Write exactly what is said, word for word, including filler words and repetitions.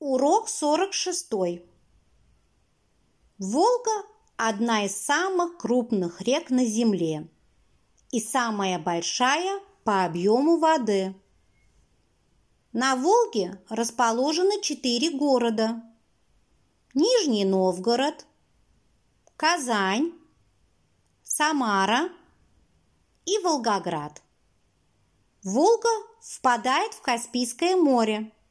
Урок сорок шестой. Волга – одна из самых крупных рек на Земле и самая большая по объему воды. На Волге расположены четыре города: Нижний Новгород, Казань, Самара и Волгоград. Волга впадает в Каспийское море.